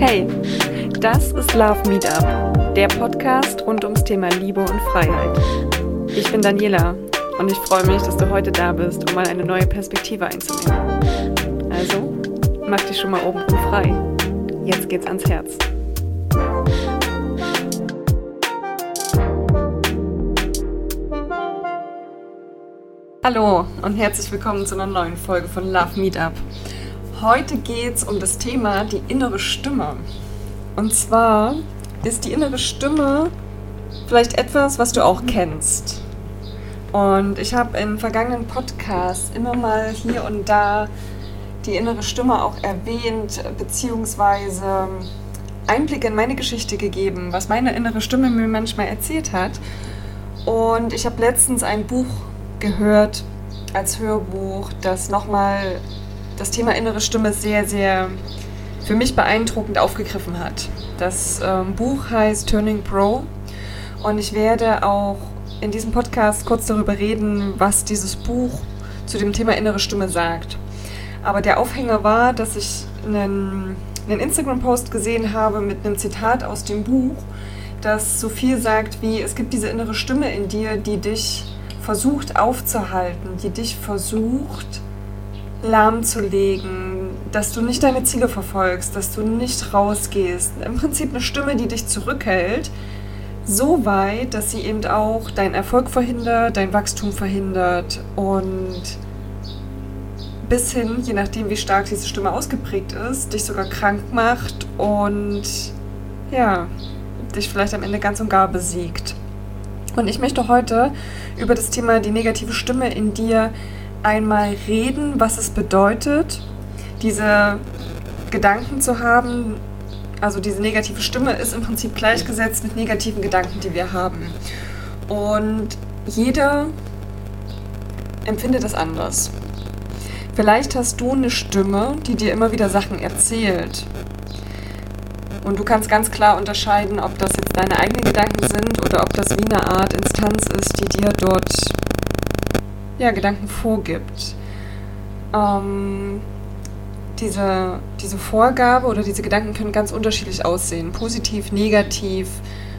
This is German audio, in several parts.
Hey, das ist Love Meetup, der Podcast rund ums Thema Liebe und Freiheit. Ich bin Daniela und ich freue mich, dass du heute da bist, um mal eine neue Perspektive einzunehmen. Also, mach dich schon mal oben frei. Jetzt geht's ans Herz. Hallo und herzlich willkommen zu einer neuen Folge von Love Meetup. Heute geht es um das Thema die innere Stimme. Und zwar ist die innere Stimme vielleicht etwas, was du auch kennst. Und ich habe in vergangenen Podcasts immer mal hier und da die innere Stimme auch erwähnt, beziehungsweise Einblicke in meine Geschichte gegeben, was meine innere Stimme mir manchmal erzählt hat. Und ich habe letztens ein Buch gehört als Hörbuch, das nochmal das Thema innere Stimme sehr, sehr für mich beeindruckend aufgegriffen hat. Das Buch heißt Turning Pro und ich werde auch in diesem Podcast kurz darüber reden, was dieses Buch zu dem Thema innere Stimme sagt. Aber der Aufhänger war, dass ich einen Instagram-Post gesehen habe mit einem Zitat aus dem Buch, das so viel sagt wie: Es gibt diese innere Stimme in dir, die dich versucht aufzuhalten, die dich versucht lahmzulegen, dass du nicht deine Ziele verfolgst, dass du nicht rausgehst. Im Prinzip eine Stimme, die dich zurückhält, so weit, dass sie eben auch deinen Erfolg verhindert, dein Wachstum verhindert und bis hin, je nachdem wie stark diese Stimme ausgeprägt ist, dich sogar krank macht und ja, dich vielleicht am Ende ganz und gar besiegt. Und ich möchte heute über das Thema die negative Stimme in dir einmal reden, was es bedeutet, diese Gedanken zu haben. Also diese negative Stimme ist im Prinzip gleichgesetzt mit negativen Gedanken, die wir haben. Und jeder empfindet das anders. Vielleicht hast du eine Stimme, die dir immer wieder Sachen erzählt. Und du kannst ganz klar unterscheiden, ob das jetzt deine eigenen Gedanken sind oder ob das wie eine Art Instanz ist, die dir dort Gedanken vorgibt. Diese Vorgabe oder diese Gedanken können ganz unterschiedlich aussehen. Positiv, negativ,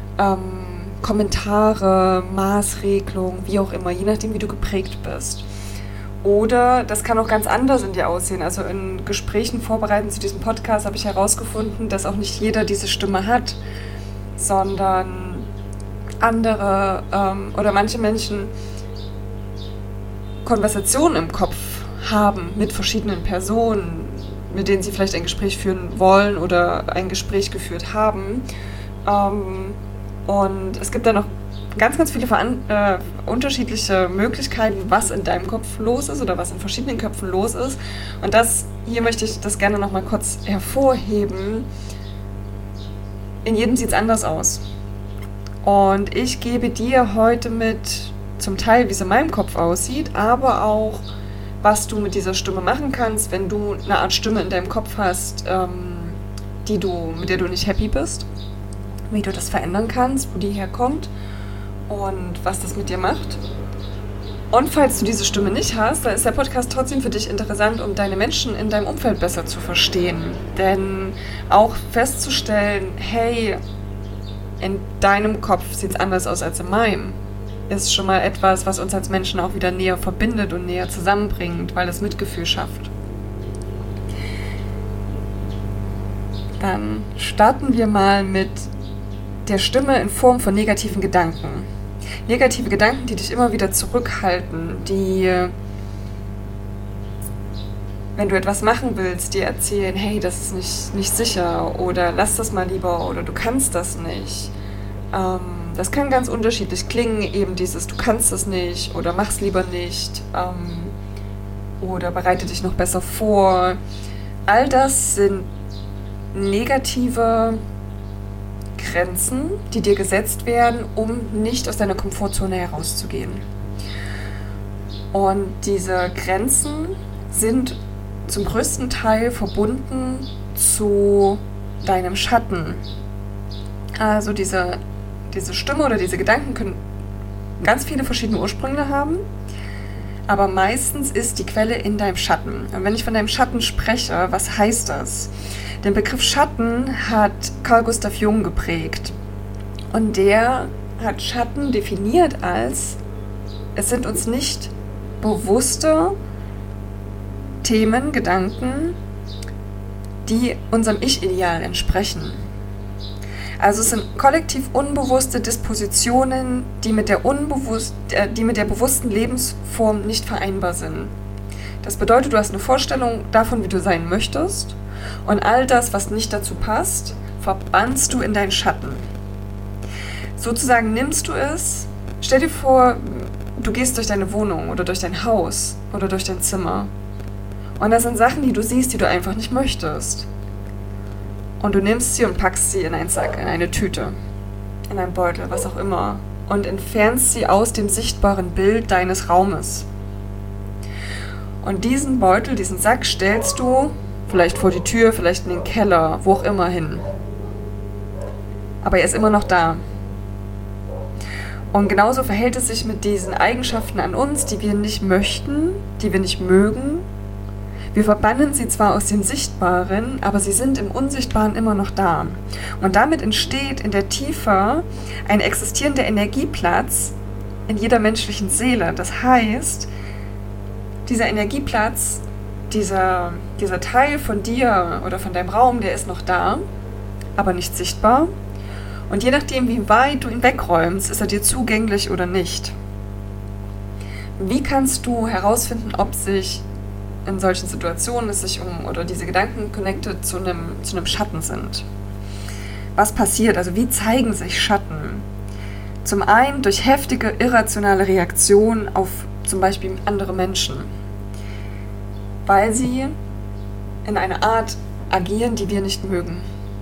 Kommentare, Maßregelung, wie auch immer, je nachdem, wie du geprägt bist. Oder das kann auch ganz anders in dir aussehen. Also in Gesprächen vorbereitend zu diesem Podcast habe ich herausgefunden, dass auch nicht jeder diese Stimme hat, sondern andere oder manche Menschen Konversationen im Kopf haben mit verschiedenen Personen, mit denen sie vielleicht ein Gespräch führen wollen oder ein Gespräch geführt haben. Und es gibt da noch ganz, ganz viele unterschiedliche Möglichkeiten, was in deinem Kopf los ist oder was in verschiedenen Köpfen los ist. Und hier möchte ich das gerne noch mal kurz hervorheben. In jedem sieht es anders aus. Und ich gebe dir heute mit zum Teil, wie es in meinem Kopf aussieht, aber auch, was du mit dieser Stimme machen kannst, wenn du eine Art Stimme in deinem Kopf hast, mit der du nicht happy bist, wie du das verändern kannst, wo die herkommt und was das mit dir macht. Und falls du diese Stimme nicht hast, dann ist der Podcast trotzdem für dich interessant, um deine Menschen in deinem Umfeld besser zu verstehen. Denn auch festzustellen, hey, in deinem Kopf sieht es anders aus als in meinem, ist schon mal etwas, was uns als Menschen auch wieder näher verbindet und näher zusammenbringt, weil es Mitgefühl schafft. Dann starten wir mal mit der Stimme in Form von negativen Gedanken. Negative Gedanken, die dich immer wieder zurückhalten, die, wenn du etwas machen willst, dir erzählen, hey, das ist nicht sicher oder lass das mal lieber oder du kannst das nicht. Das kann ganz unterschiedlich klingen, eben dieses du kannst es nicht oder mach's lieber nicht oder bereite dich noch besser vor. All das sind negative Grenzen, die dir gesetzt werden, um nicht aus deiner Komfortzone herauszugehen. Und diese Grenzen sind zum größten Teil verbunden zu deinem Schatten. Also diese Stimme oder diese Gedanken können ganz viele verschiedene Ursprünge haben, aber meistens ist die Quelle in deinem Schatten. Und wenn ich von deinem Schatten spreche, was heißt das? Den Begriff Schatten hat Carl Gustav Jung geprägt. Und der hat Schatten definiert als, es sind uns nicht bewusste Themen, Gedanken, die unserem Ich-Ideal entsprechen. Also es sind kollektiv unbewusste Dispositionen, die mit der bewussten Lebensform nicht vereinbar sind. Das bedeutet, du hast eine Vorstellung davon, wie du sein möchtest, und all das, was nicht dazu passt, verbannst du in deinen Schatten. Sozusagen nimmst du es, stell dir vor, du gehst durch deine Wohnung oder durch dein Haus oder durch dein Zimmer. Und das sind Sachen, die du siehst, die du einfach nicht möchtest. Und du nimmst sie und packst sie in einen Sack, in eine Tüte, in einen Beutel, was auch immer. Und entfernst sie aus dem sichtbaren Bild deines Raumes. Und diesen Beutel, diesen Sack stellst du vielleicht vor die Tür, vielleicht in den Keller, wo auch immer hin. Aber er ist immer noch da. Und genauso verhält es sich mit diesen Eigenschaften an uns, die wir nicht möchten, die wir nicht mögen. Wir verbannen sie zwar aus dem Sichtbaren, aber sie sind im Unsichtbaren immer noch da. Und damit entsteht in der Tiefe ein existierender Energieplatz in jeder menschlichen Seele. Das heißt, dieser Energieplatz, dieser Teil von dir oder von deinem Raum, der ist noch da, aber nicht sichtbar. Und je nachdem, wie weit du ihn wegräumst, ist er dir zugänglich oder nicht. Wie kannst du herausfinden, ob sich in solchen Situationen es sich oder diese Gedanken connected zu einem Schatten sind? Was passiert? Also wie zeigen sich Schatten? Zum einen durch heftige, irrationale Reaktionen auf zum Beispiel andere Menschen, weil sie in einer Art agieren, die wir nicht mögen.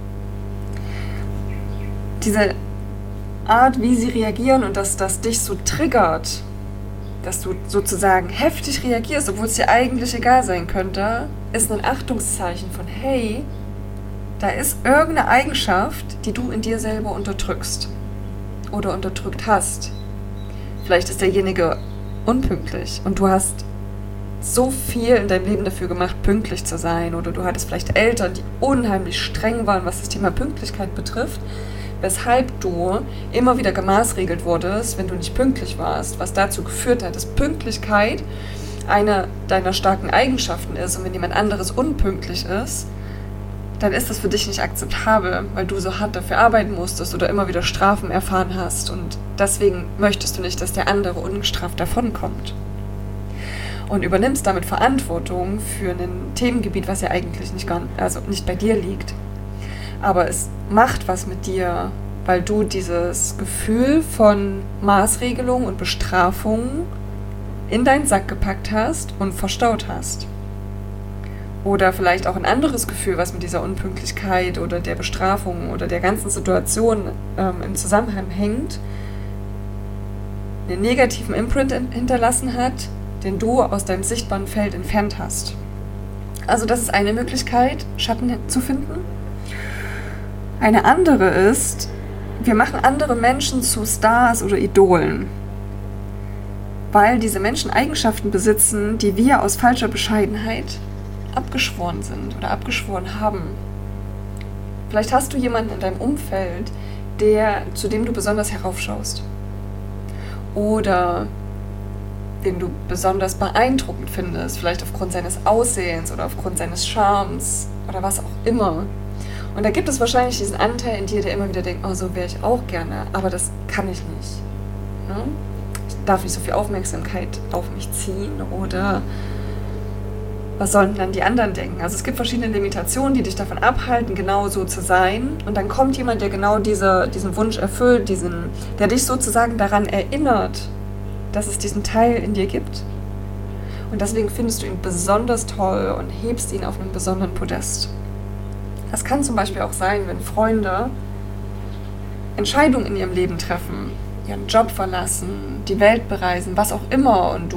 Diese Art, wie sie reagieren und dass das dich so triggert, dass du sozusagen heftig reagierst, obwohl es dir eigentlich egal sein könnte, ist ein Achtungszeichen von, hey, da ist irgendeine Eigenschaft, die du in dir selber unterdrückst oder unterdrückt hast. Vielleicht ist derjenige unpünktlich und du hast so viel in deinem Leben dafür gemacht, pünktlich zu sein, oder du hattest vielleicht Eltern, die unheimlich streng waren, was das Thema Pünktlichkeit betrifft, weshalb du immer wieder gemaßregelt wurdest, wenn du nicht pünktlich warst, was dazu geführt hat, dass Pünktlichkeit eine deiner starken Eigenschaften ist, und wenn jemand anderes unpünktlich ist, dann ist das für dich nicht akzeptabel, weil du so hart dafür arbeiten musstest oder immer wieder Strafen erfahren hast, und deswegen möchtest du nicht, dass der andere ungestraft davonkommt. Und übernimmst damit Verantwortung für ein Themengebiet, was ja eigentlich nicht bei dir liegt. Aber es macht was mit dir, weil du dieses Gefühl von Maßregelung und Bestrafung in deinen Sack gepackt hast und verstaut hast. Oder vielleicht auch ein anderes Gefühl, was mit dieser Unpünktlichkeit oder der Bestrafung oder der ganzen Situation im Zusammenhang hängt, einen negativen Imprint hinterlassen hat, den du aus deinem sichtbaren Feld entfernt hast. Also das ist eine Möglichkeit, Schatten zu finden. Eine andere ist, wir machen andere Menschen zu Stars oder Idolen, weil diese Menschen Eigenschaften besitzen, die wir aus falscher Bescheidenheit abgeschworen sind oder abgeschworen haben. Vielleicht hast du jemanden in deinem Umfeld, zu dem du besonders heraufschaust. Oder den du besonders beeindruckend findest, vielleicht aufgrund seines Aussehens oder aufgrund seines Charmes oder was auch immer. Und da gibt es wahrscheinlich diesen Anteil in dir, der immer wieder denkt, oh, so wäre ich auch gerne, aber das kann ich nicht. Ne? Ich darf nicht so viel Aufmerksamkeit auf mich ziehen, oder was sollen dann die anderen denken? Also es gibt verschiedene Limitationen, die dich davon abhalten, genau so zu sein. Und dann kommt jemand, der genau diesen Wunsch erfüllt, der dich sozusagen daran erinnert, dass es diesen Teil in dir gibt. Und deswegen findest du ihn besonders toll und hebst ihn auf einen besonderen Podest. Das kann zum Beispiel auch sein, wenn Freunde Entscheidungen in ihrem Leben treffen, ihren Job verlassen, die Welt bereisen, was auch immer. Und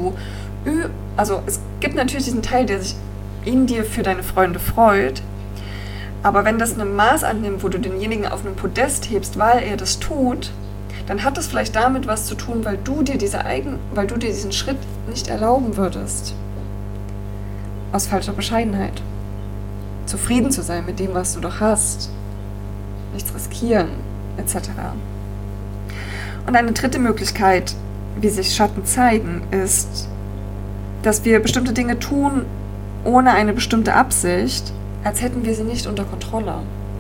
es gibt natürlich diesen Teil, der sich in dir für deine Freunde freut. Aber wenn das ein Maß annimmt, wo du denjenigen auf einen Podest hebst, weil er das tut, dann hat es vielleicht damit was zu tun, weil du dir diesen Schritt nicht erlauben würdest. Aus falscher Bescheidenheit. Zufrieden zu sein mit dem, was du doch hast. Nichts riskieren, etc. Und eine dritte Möglichkeit, wie sich Schatten zeigen, ist, dass wir bestimmte Dinge tun, ohne eine bestimmte Absicht, als hätten wir sie nicht unter Kontrolle.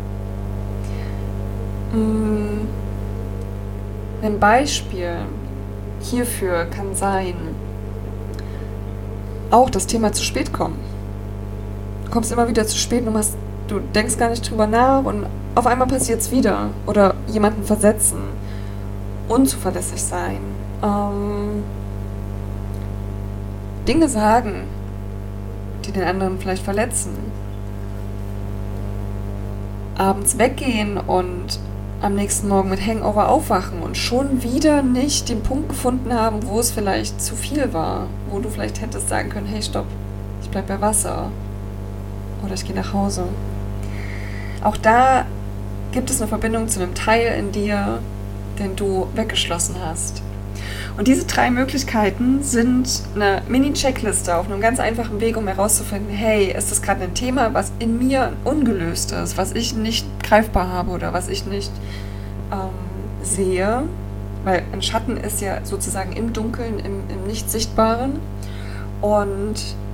Ein Beispiel hierfür kann sein, auch das Thema zu spät kommen. Du kommst immer wieder zu spät und du denkst gar nicht drüber nach und auf einmal passiert es wieder. Oder jemanden versetzen, unzuverlässig sein, Dinge sagen, die den anderen vielleicht verletzen. Abends weggehen und am nächsten Morgen mit Hangover aufwachen und schon wieder nicht den Punkt gefunden haben, wo es vielleicht zu viel war. Wo du vielleicht hättest sagen können, hey, stopp, ich bleib bei Wasser. Oder ich gehe nach Hause. Auch da gibt es eine Verbindung zu einem Teil in dir, den du weggeschlossen hast. Und diese 3 Möglichkeiten sind eine Mini-Checkliste auf einem ganz einfachen Weg, um herauszufinden, hey, ist das gerade ein Thema, was in mir ungelöst ist, was ich nicht greifbar habe oder was ich nicht sehe. Weil ein Schatten ist ja sozusagen im Dunkeln, im Nicht-Sichtbaren. Und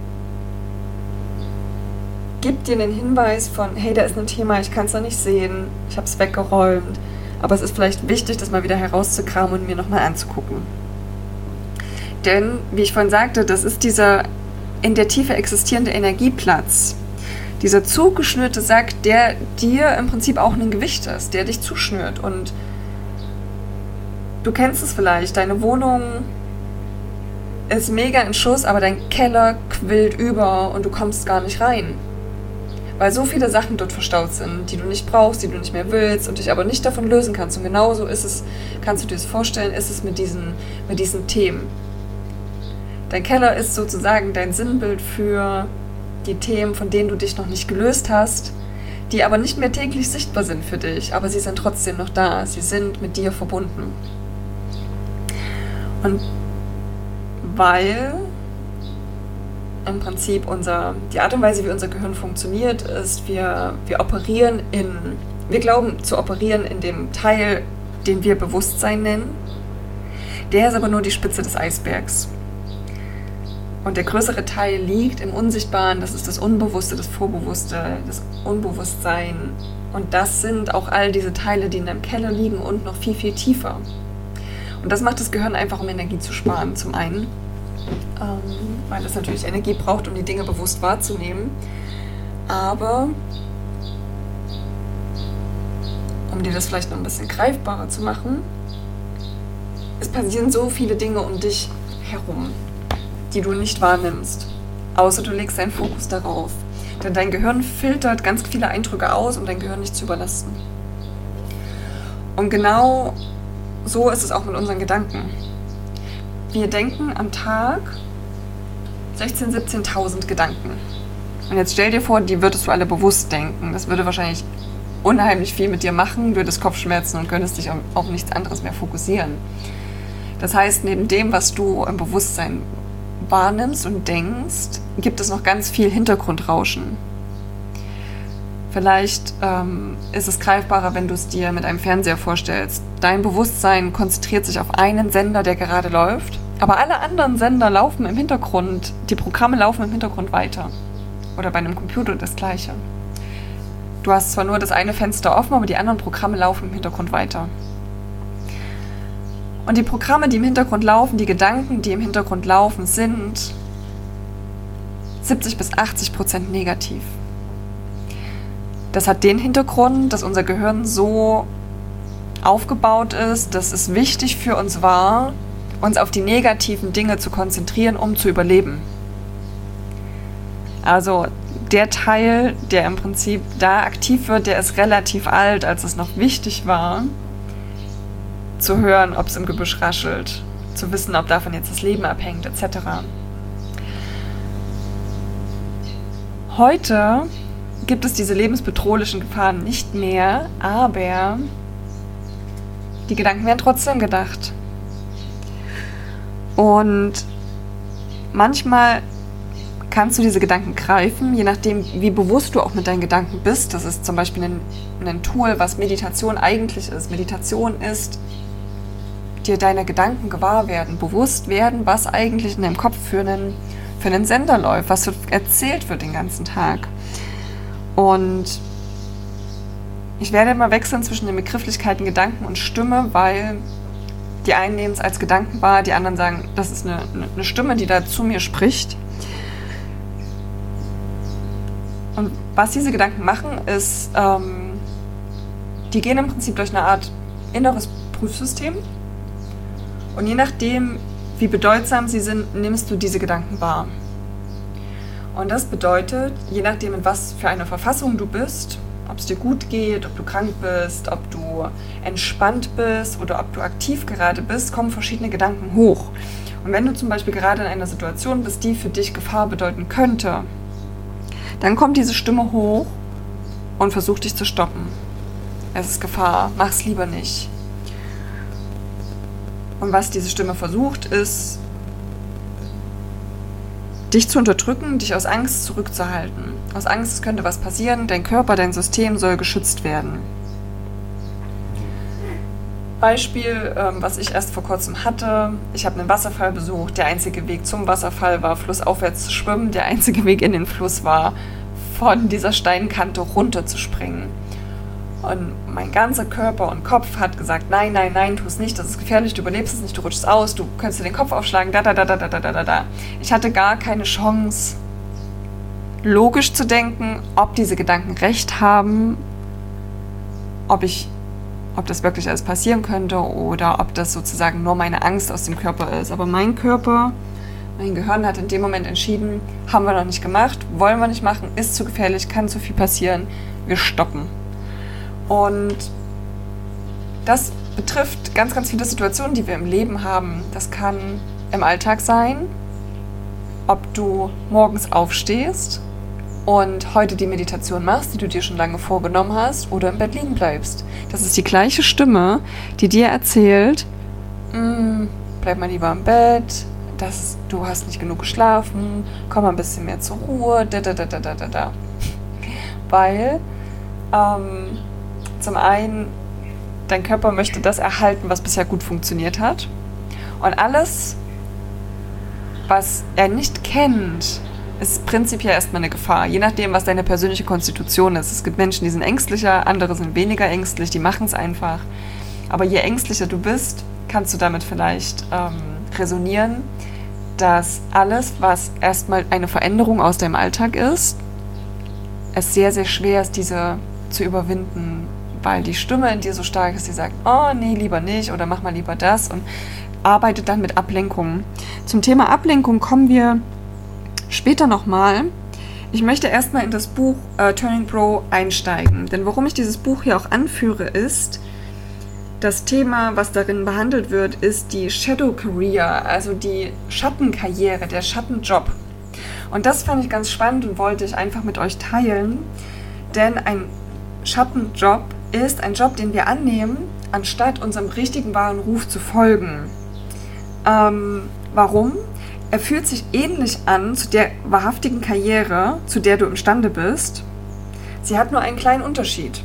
gibt dir einen Hinweis von, hey, da ist ein Thema, ich kann es noch nicht sehen, ich habe es weggeräumt. Aber es ist vielleicht wichtig, das mal wieder herauszukramen und mir nochmal anzugucken. Denn, wie ich vorhin sagte, das ist dieser in der Tiefe existierende Energieplatz. Dieser zugeschnürte Sack, der dir im Prinzip auch ein Gewicht ist, der dich zuschnürt. Und du kennst es vielleicht, deine Wohnung ist mega in Schuss, aber dein Keller quillt über und du kommst gar nicht rein. Weil so viele Sachen dort verstaut sind, die du nicht brauchst, die du nicht mehr willst und dich aber nicht davon lösen kannst. Und genauso ist es, kannst du dir das vorstellen, ist es mit diesen Themen. Dein Keller ist sozusagen dein Sinnbild für die Themen, von denen du dich noch nicht gelöst hast, die aber nicht mehr täglich sichtbar sind für dich, aber sie sind trotzdem noch da, sie sind mit dir verbunden. Und weil im Prinzip die Art und Weise, wie unser Gehirn funktioniert, ist, wir glauben zu operieren in dem Teil, den wir Bewusstsein nennen. Der ist aber nur die Spitze des Eisbergs. Und der größere Teil liegt im Unsichtbaren, das ist das Unbewusste, das Vorbewusste, das Unbewusstsein. Und das sind auch all diese Teile, die in deinem Keller liegen und noch viel, viel tiefer. Und das macht das Gehirn einfach, um Energie zu sparen, zum einen. Weil es natürlich Energie braucht, um die Dinge bewusst wahrzunehmen. Aber um dir das vielleicht noch ein bisschen greifbarer zu machen, es passieren so viele Dinge um dich herum, die du nicht wahrnimmst, außer du legst deinen Fokus darauf. Denn dein Gehirn filtert ganz viele Eindrücke aus, um dein Gehirn nicht zu überlasten. Und genau so ist es auch mit unseren Gedanken. Wir denken am Tag 16.000, 17.000 Gedanken. Und jetzt stell dir vor, die würdest du alle bewusst denken. Das würde wahrscheinlich unheimlich viel mit dir machen, würdest Kopfschmerzen und könntest dich auf nichts anderes mehr fokussieren. Das heißt, neben dem, was du im Bewusstsein wahrnimmst und denkst, gibt es noch ganz viel Hintergrundrauschen. Vielleicht ist es greifbarer, wenn du es dir mit einem Fernseher vorstellst. Dein Bewusstsein konzentriert sich auf einen Sender, der gerade läuft, aber alle anderen Sender laufen im Hintergrund, die Programme laufen im Hintergrund weiter. Oder bei einem Computer das Gleiche. Du hast zwar nur das eine Fenster offen, aber die anderen Programme laufen im Hintergrund weiter. Und die Programme, die im Hintergrund laufen, die Gedanken, die im Hintergrund laufen, sind 70-80% negativ. Das hat den Hintergrund, dass unser Gehirn so aufgebaut ist, dass es wichtig für uns war, uns auf die negativen Dinge zu konzentrieren, um zu überleben. Also der Teil, der im Prinzip da aktiv wird, der ist relativ alt, als es noch wichtig war, zu hören, ob es im Gebüsch raschelt, zu wissen, ob davon jetzt das Leben abhängt, etc. Heute gibt es diese lebensbedrohlichen Gefahren nicht mehr, aber Die Gedanken werden trotzdem gedacht. Und manchmal kannst du diese Gedanken greifen, je nachdem, wie bewusst du auch mit deinen Gedanken bist. Das ist zum Beispiel ein Tool, was Meditation eigentlich ist. Meditation ist, dir deiner Gedanken gewahr werden, bewusst werden, was eigentlich in deinem Kopf für einen Sender läuft, was so erzählt wird den ganzen Tag. Und ich werde immer wechseln zwischen den Begrifflichkeiten Gedanken und Stimme, weil die einen nehmen es als Gedanken wahr, die anderen sagen, das ist eine Stimme, die da zu mir spricht. Und was diese Gedanken machen, ist, die gehen im Prinzip durch eine Art inneres Prüfsystem. Und je nachdem, wie bedeutsam sie sind, nimmst du diese Gedanken wahr. Und das bedeutet, je nachdem, in was für eine Verfassung du bist, ob es dir gut geht, ob du krank bist, ob du entspannt bist oder ob du aktiv gerade bist, kommen verschiedene Gedanken hoch. Und wenn du zum Beispiel gerade in einer Situation bist, die für dich Gefahr bedeuten könnte, dann kommt diese Stimme hoch und versucht dich zu stoppen. Es ist Gefahr, mach's lieber nicht. Und was diese Stimme versucht, ist, dich zu unterdrücken, dich aus Angst zurückzuhalten. Aus Angst, es könnte was passieren, dein Körper, dein System soll geschützt werden. Beispiel, was ich erst vor kurzem hatte, ich habe einen Wasserfall besucht, der einzige Weg zum Wasserfall war, flussaufwärts zu schwimmen, der einzige Weg in den Fluss war, von dieser Steinkante runter zu springen. Und mein ganzer Körper und Kopf hat gesagt, nein, nein, nein, tu es nicht, das ist gefährlich, du überlebst es nicht, du rutschst aus, du könntest dir den Kopf aufschlagen, da. Ich hatte gar keine Chance, logisch zu denken, ob diese Gedanken recht haben, ob das wirklich alles passieren könnte oder ob das sozusagen nur meine Angst aus dem Körper ist. Aber mein Körper, mein Gehirn hat in dem Moment entschieden, haben wir noch nicht gemacht, wollen wir nicht machen, ist zu gefährlich, kann zu viel passieren, wir stoppen. Und das betrifft ganz, ganz viele Situationen, die wir im Leben haben. Das kann im Alltag sein, ob du morgens aufstehst und heute die Meditation machst, die du dir schon lange vorgenommen hast, oder im Bett liegen bleibst. Das ist die gleiche Stimme, die dir erzählt, bleib mal lieber im Bett, du hast nicht genug geschlafen, komm mal ein bisschen mehr zur Ruhe, Weil zum einen, dein Körper möchte das erhalten, was bisher gut funktioniert hat. Und alles, was er nicht kennt, ist prinzipiell erstmal eine Gefahr. Je nachdem, was deine persönliche Konstitution ist. Es gibt Menschen, die sind ängstlicher, andere sind weniger ängstlich, die machen es einfach. Aber je ängstlicher du bist, kannst du damit vielleicht resonieren, dass alles, was erstmal eine Veränderung aus deinem Alltag ist, es sehr, sehr schwer ist, diese zu überwinden, weil die Stimme in dir so stark ist, die sagt, oh nee, lieber nicht oder mach mal lieber das und arbeitet dann mit Ablenkungen. Zum Thema Ablenkung kommen wir später nochmal. Ich möchte erstmal in das Buch Turning Pro einsteigen, denn warum ich dieses Buch hier auch anführe, ist, das Thema, was darin behandelt wird, ist die Shadow Career, also die Schattenkarriere, der Schattenjob. Und das fand ich ganz spannend und wollte ich einfach mit euch teilen, denn ein Schattenjob ist ein Job, den wir annehmen, anstatt unserem richtigen wahren Ruf zu folgen. Warum? Er fühlt sich ähnlich an zu der wahrhaftigen Karriere, zu der du imstande bist. Sie hat nur einen kleinen Unterschied.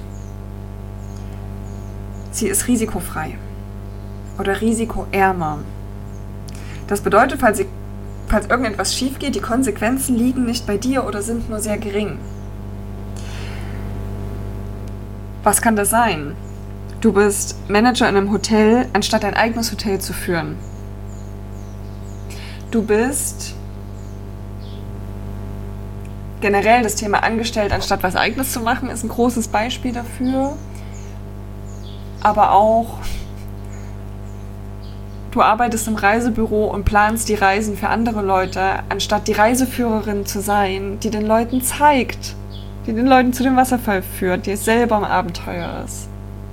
Sie ist risikofrei oder risikoärmer. Das bedeutet, falls irgendetwas schief geht, die Konsequenzen liegen nicht bei dir oder sind nur sehr gering. Was kann das sein? Du bist Manager in einem Hotel, anstatt ein eigenes Hotel zu führen. Du bist generell das Thema angestellt, anstatt was Eigenes zu machen, ist ein großes Beispiel dafür. Aber auch, du arbeitest im Reisebüro und planst die Reisen für andere Leute, anstatt die Reiseführerin zu sein, die den Leuten zeigt, die den Leuten zu dem Wasserfall führt, die selber im Abenteuer ist.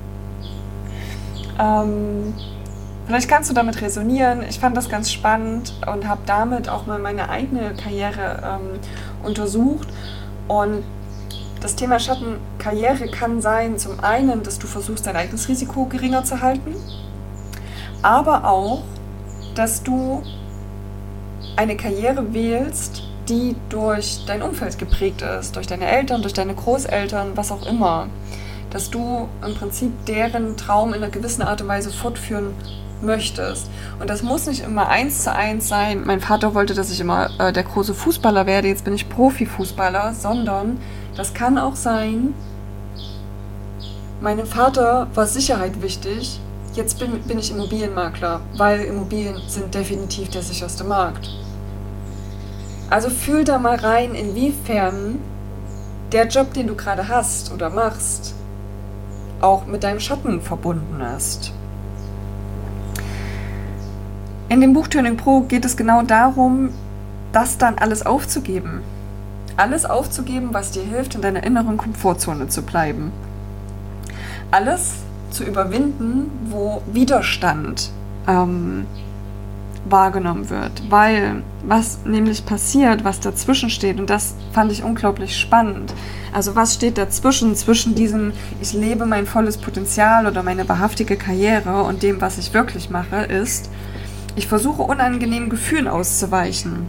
Vielleicht kannst du damit resonieren. Ich fand das ganz spannend und habe damit auch mal meine eigene Karriere untersucht. Und das Thema Schattenkarriere kann sein, zum einen, dass du versuchst, dein eigenes Risiko geringer zu halten. aber auch, dass du eine Karriere wählst, die durch dein Umfeld geprägt ist, durch deine Eltern, durch deine Großeltern, was auch immer. Dass du im Prinzip deren Traum in einer gewissen Art und Weise fortführen möchtest. Und das muss nicht immer 1:1 sein. Mein Vater wollte, dass ich immer der große Fußballer werde, jetzt bin ich Profifußballer, sondern das kann auch sein, meinem Vater war Sicherheit wichtig, jetzt bin ich Immobilienmakler, weil Immobilien sind definitiv der sicherste Markt. Also fühl da mal rein, inwiefern der Job, den du gerade hast oder machst, auch mit deinem Schatten verbunden ist. In dem Buch Turning Pro geht es genau darum, das dann alles aufzugeben. Alles aufzugeben, was dir hilft, in deiner inneren Komfortzone zu bleiben. Alles zu überwinden, wo Widerstand wahrgenommen wird. Weil was nämlich passiert, was dazwischen steht, und das fand ich unglaublich spannend. Also was steht dazwischen, zwischen diesem, ich lebe mein volles Potenzial oder meine wahrhaftige Karriere und dem, was ich wirklich mache, ist, ich versuche unangenehmen Gefühlen auszuweichen.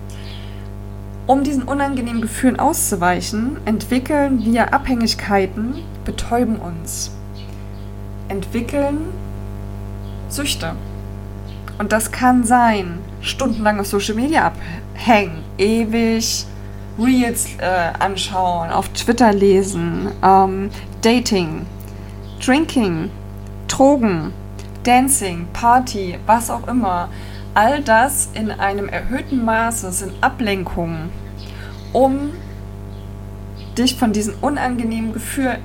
Um diesen unangenehmen Gefühlen auszuweichen, entwickeln wir Abhängigkeiten, betäuben uns. Entwickeln Süchte. Und das kann sein, stundenlang auf Social Media abhängen, ewig Reels anschauen, auf Twitter lesen, Dating, Drinking, Drogen, Dancing, Party, was auch immer. All das in einem erhöhten Maße sind Ablenkungen, um dich von diesem unangenehmen Gefühl,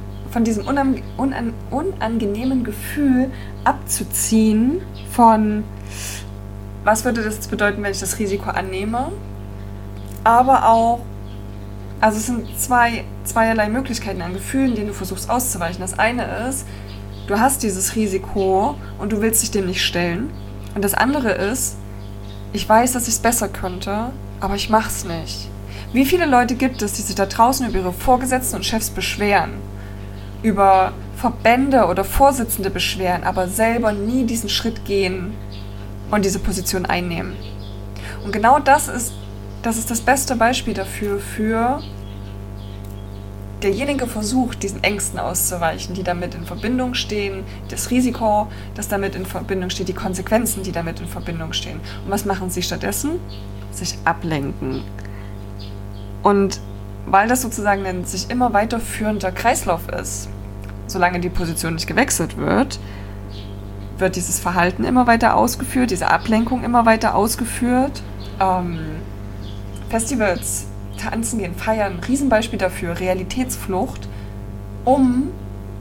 unangenehmen Gefühl abzuziehen von, was würde das jetzt bedeuten, wenn ich das Risiko annehme, aber auch, also es sind zweierlei Möglichkeiten an Gefühlen, denen du versuchst auszuweichen. Das eine ist, du hast dieses Risiko und du willst dich dem nicht stellen. Und das andere ist, ich weiß, dass ich es besser könnte, aber ich mach's nicht. Wie viele Leute gibt es, die sich da draußen über ihre Vorgesetzten und Chefs beschweren, über Verbände oder Vorsitzende beschweren, aber selber nie diesen Schritt gehen und diese Position einnehmen? Und genau das ist das beste Beispiel dafür, für derjenige versucht, diesen Ängsten auszuweichen, die damit in Verbindung stehen, das Risiko, das damit in Verbindung steht, die Konsequenzen, die damit in Verbindung stehen. Und was machen sie stattdessen? Sich ablenken. Und weil das sozusagen ein sich immer weiterführender Kreislauf ist, solange die Position nicht gewechselt wird, wird dieses Verhalten immer weiter ausgeführt, diese Ablenkung immer weiter ausgeführt. Festivals, tanzen gehen, feiern, Riesenbeispiel dafür, Realitätsflucht, um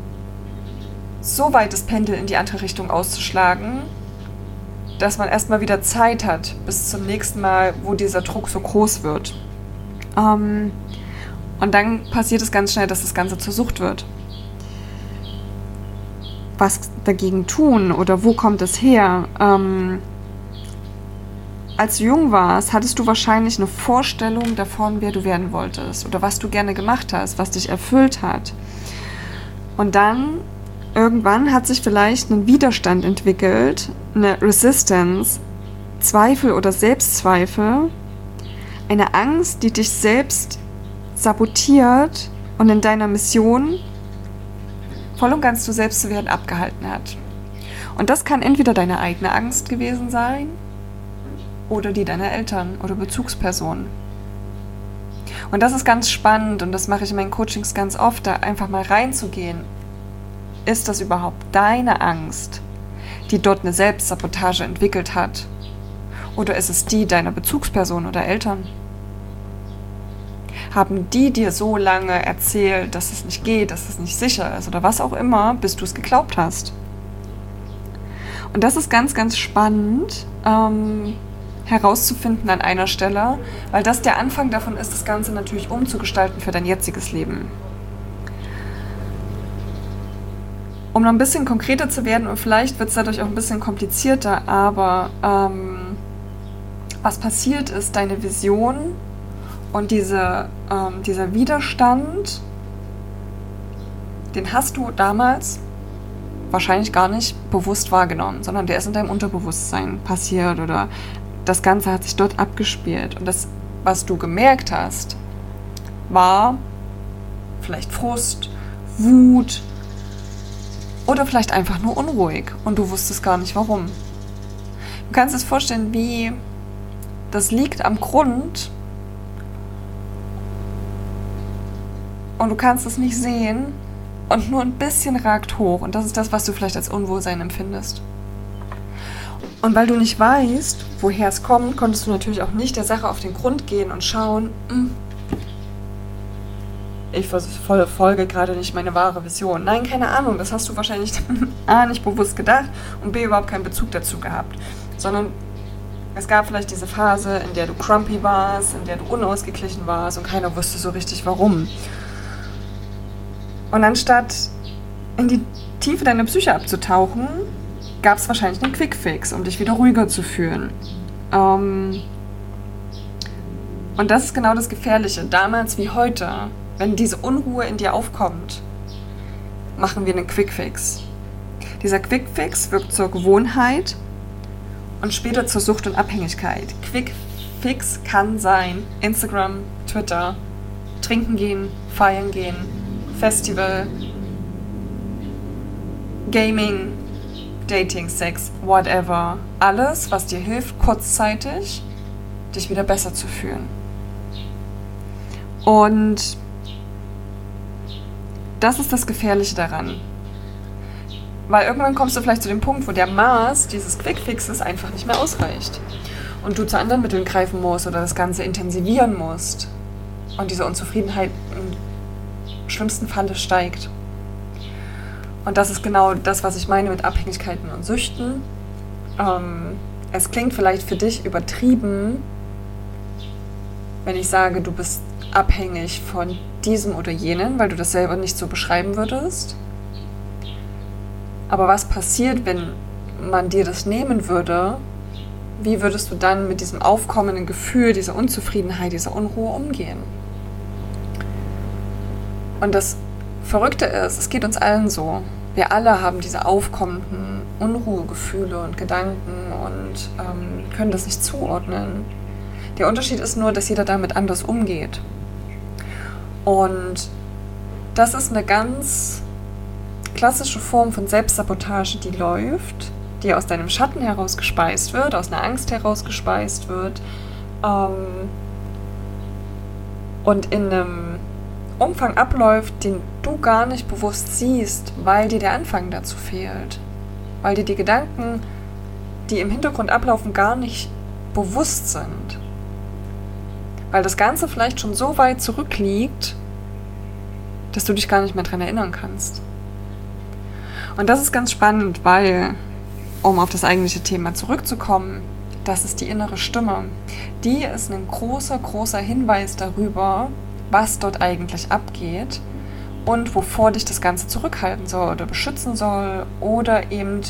so weit das Pendel in die andere Richtung auszuschlagen, dass man erstmal wieder Zeit hat, bis zum nächsten Mal, wo dieser Druck so groß wird. Und dann passiert es ganz schnell, dass das Ganze zur Sucht wird. Was dagegen tun oder wo kommt es her? Als du jung warst, hattest du wahrscheinlich eine Vorstellung davon, wer du werden wolltest oder was du gerne gemacht hast, was dich erfüllt hat. Und dann irgendwann hat sich vielleicht ein Widerstand entwickelt, eine Resistance, Zweifel oder Selbstzweifel, eine Angst, die dich selbst sabotiert und in deiner Mission voll und ganz du selbst zu werden abgehalten hat. Und das kann entweder deine eigene Angst gewesen sein oder die deiner Eltern oder Bezugspersonen. Und das ist ganz spannend und das mache ich in meinen Coachings ganz oft, da einfach mal reinzugehen. Ist das überhaupt deine Angst, die dort eine Selbstsabotage entwickelt hat? Oder ist es die deiner Bezugsperson oder Eltern? Haben die dir so lange erzählt, dass es nicht geht, dass es nicht sicher ist oder was auch immer, bis du es geglaubt hast? Und das ist ganz, ganz spannend herauszufinden an einer Stelle, weil das der Anfang davon ist, das Ganze natürlich umzugestalten für dein jetziges Leben. Um noch ein bisschen konkreter zu werden, und vielleicht wird es dadurch auch ein bisschen komplizierter, aber was passiert ist, deine Vision und dieser Widerstand, den hast du damals wahrscheinlich gar nicht bewusst wahrgenommen, sondern der ist in deinem Unterbewusstsein passiert oder das Ganze hat sich dort abgespielt. Und das, was du gemerkt hast, war vielleicht Frust, Wut oder vielleicht einfach nur unruhig und du wusstest gar nicht warum. Du kannst es vorstellen, wie das liegt am Grund und du kannst es nicht sehen und nur ein bisschen ragt hoch und das ist das, was du vielleicht als Unwohlsein empfindest. Und weil du nicht weißt, woher es kommt, konntest du natürlich auch nicht der Sache auf den Grund gehen und schauen, ich verfolge gerade nicht meine wahre Vision. Nein, keine Ahnung, das hast du wahrscheinlich A, nicht bewusst gedacht und B, überhaupt keinen Bezug dazu gehabt. Sondern es gab vielleicht diese Phase, in der du grumpy warst, in der du unausgeglichen warst und keiner wusste so richtig warum. Und anstatt in die Tiefe deiner Psyche abzutauchen, gab es wahrscheinlich einen Quickfix, um dich wieder ruhiger zu fühlen. Und das ist genau das Gefährliche, damals wie heute. Wenn diese Unruhe in dir aufkommt, machen wir einen Quickfix. Dieser Quickfix wirkt zur Gewohnheit und später zur Sucht und Abhängigkeit. Quickfix kann sein Instagram, Twitter, trinken gehen, feiern gehen, Festival, Gaming, Dating, Sex, whatever. Alles, was dir hilft, kurzzeitig dich wieder besser zu fühlen. Und das ist das Gefährliche daran. Weil irgendwann kommst du vielleicht zu dem Punkt, wo der Maß dieses Quickfixes einfach nicht mehr ausreicht. Und du zu anderen Mitteln greifen musst oder das Ganze intensivieren musst. Und diese Unzufriedenheit im schlimmsten Falle steigt. Und das ist genau das, was ich meine mit Abhängigkeiten und Süchten. Es klingt vielleicht für dich übertrieben, wenn ich sage, du bist abhängig von diesem oder jenen, weil du das selber nicht so beschreiben würdest. Aber was passiert, wenn man dir das nehmen würde? Wie würdest du dann mit diesem aufkommenden Gefühl, dieser Unzufriedenheit, dieser Unruhe umgehen? Und das Verrückte ist, es geht uns allen so. Wir alle haben diese aufkommenden Unruhegefühle und Gedanken und können das nicht zuordnen. Der Unterschied ist nur, dass jeder damit anders umgeht. Und das ist eine ganz klassische Form von Selbstsabotage, die läuft, die aus deinem Schatten heraus gespeist wird, aus einer Angst heraus gespeist wird und in einem Umfang abläuft, den du gar nicht bewusst siehst, weil dir der Anfang dazu fehlt. Weil dir die Gedanken, die im Hintergrund ablaufen, gar nicht bewusst sind. Weil das Ganze vielleicht schon so weit zurückliegt, dass du dich gar nicht mehr daran erinnern kannst. Und das ist ganz spannend, weil, um auf das eigentliche Thema zurückzukommen, das ist die innere Stimme. Die ist ein großer, großer Hinweis darüber, was dort eigentlich abgeht und wovor dich das Ganze zurückhalten soll oder beschützen soll oder eben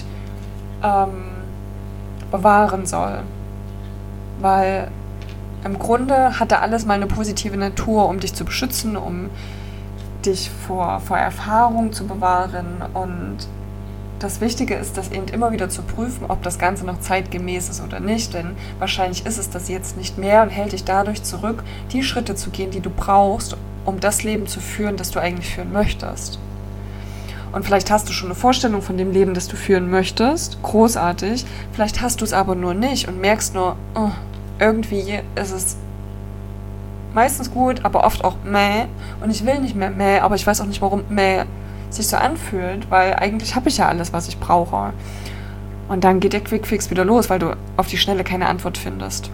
bewahren soll. Weil im Grunde hat da alles mal eine positive Natur, um dich zu beschützen, um dich vor Erfahrung zu bewahren. Und das Wichtige ist, das eben immer wieder zu prüfen, ob das Ganze noch zeitgemäß ist oder nicht. Denn wahrscheinlich ist es das jetzt nicht mehr und hält dich dadurch zurück, die Schritte zu gehen, die du brauchst, um das Leben zu führen, das du eigentlich führen möchtest. Und vielleicht hast du schon eine Vorstellung von dem Leben, das du führen möchtest. Großartig. Vielleicht hast du es aber nur nicht und merkst nur, oh, irgendwie ist es meistens gut, aber oft auch mäh. Und ich will nicht mehr mäh, aber ich weiß auch nicht, warum mäh sich so anfühlt, weil eigentlich habe ich ja alles, was ich brauche. Und dann geht der Quickfix wieder los, weil du auf die Schnelle keine Antwort findest.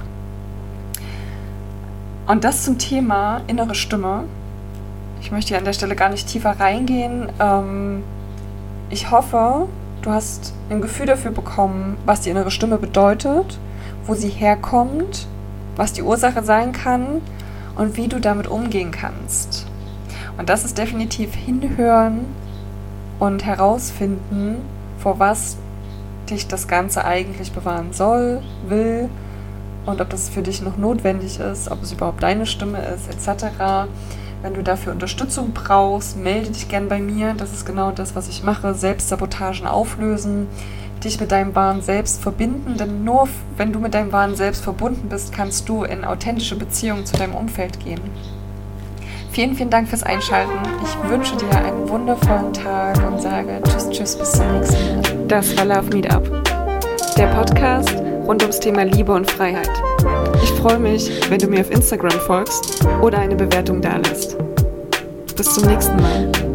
Und das zum Thema innere Stimme. Ich möchte hier an der Stelle gar nicht tiefer reingehen. Ich hoffe, du hast ein Gefühl dafür bekommen, was die innere Stimme bedeutet, wo sie herkommt, was die Ursache sein kann und wie du damit umgehen kannst. Und das ist definitiv hinhören und herausfinden, vor was dich das Ganze eigentlich bewahren soll, will und ob das für dich noch notwendig ist, ob es überhaupt deine Stimme ist, etc. Wenn du dafür Unterstützung brauchst, melde dich gern bei mir. Das ist genau das, was ich mache. Selbstsabotagen auflösen, dich mit deinem wahren Selbst verbinden. Denn nur wenn du mit deinem wahren Selbst verbunden bist, kannst du in authentische Beziehungen zu deinem Umfeld gehen. Vielen, vielen Dank fürs Einschalten. Ich wünsche dir einen wundervollen Tag und sage tschüss, bis zum nächsten Mal. Das war Love Meetup, der Podcast rund ums Thema Liebe und Freiheit. Ich freue mich, wenn du mir auf Instagram folgst oder eine Bewertung dalässt. Bis zum nächsten Mal.